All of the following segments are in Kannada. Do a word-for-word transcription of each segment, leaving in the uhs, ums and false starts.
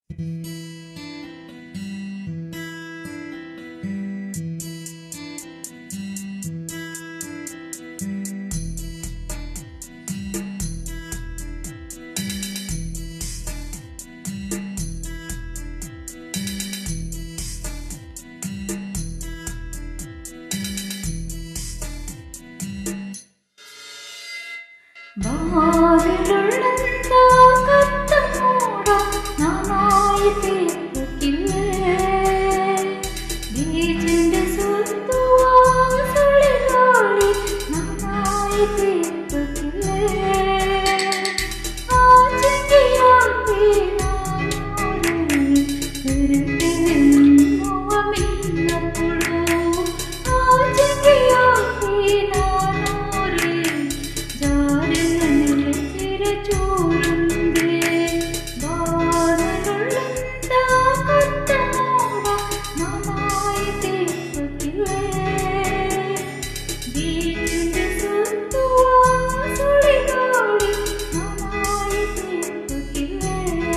ಬಾರಿಲುಳ್ಳಂತ ಕತ್ತ ಮೋಡ ನಾನಾಯಿ ತೀರ್ಪಕ್ಕಿಲ್ಲೇ ಬೀಜಂಡ ಸುತ್ತುವ ಸುಳಿಗಾಳಿ ನಾನಾಯಿ ತೀರ್ಪಕ್ಕಿಲ್ಲೇ ಆಚೆಗೆಯಾಗಿ ನಾನೋರೆ ಕರೆತೆನ್ನುವ ಮಿನ್ನಪುಳು ಆಚೆಗೆಯಾಗಿ ನಾನೋರೆ ചൂരുണ്ടേ ബാരലുള്ളന്ത കത്തമോട നന്നായി തീർപ്പക്കില്ലേ ബീജിന്റെ സുത്തുവ സുളികാളി നന്നായി തീർപ്പക്കില്ലേ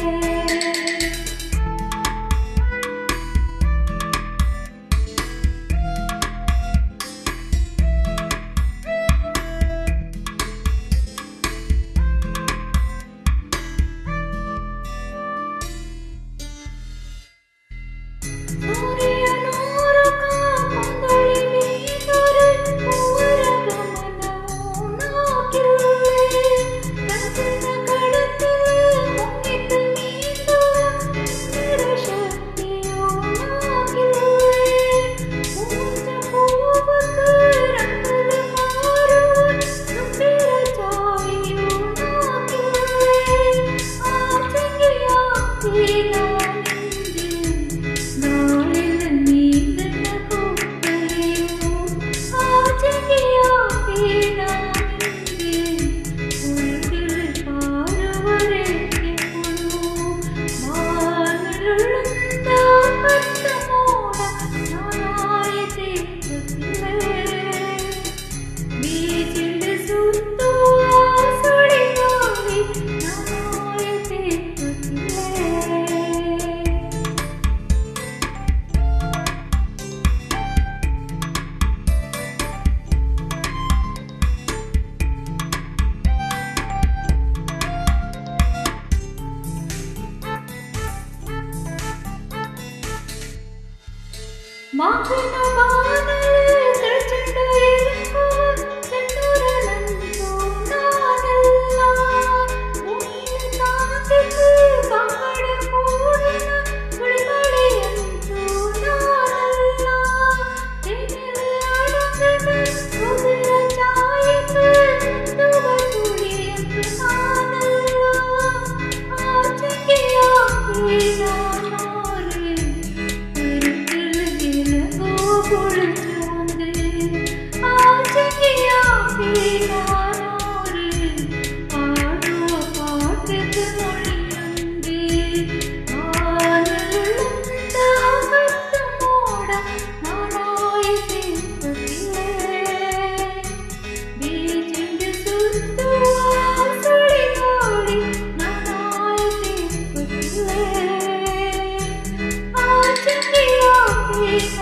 ಮಾವಿನ ಬಾನಲೆ ತಳಚಂಡು ಇರುಕೋ ಚೆಂಡೂರನಂತೂ ನಾನೆಲ್ಲ ಭೂಮಿಯ ತಾಕಿತು ಕಂಬಳ ಕೂಡಿನ ಗುಳಿಮಳೆಯಂತೂ ನಾನೆಲ್ಲ ತೆನೆಲಾಡದ ಉಗುರ ಚಾಯಿತು ತುವ ತುಳಿಯಂತೂ ನಾನೆಲ್ಲ ಆಚೆಗೆಯಾಗಿ ನಾನೋರೆ பொழுது ஆச்சையாகி நானோரு பாடுவ பாட்டுக்கு மொழியுண்டு ஆனலுள்ள கத்தமோட நானாய் தீர்ப்பதில்லை ಬೀಜಿಂಡ ಸುತ್ತುವ ಸುಳಿಗಾಳಿ ನಾನಾಯಿ ತೀರ್ಪದಿಲ್ಲೆ ಆಚೆಯಾಗಿ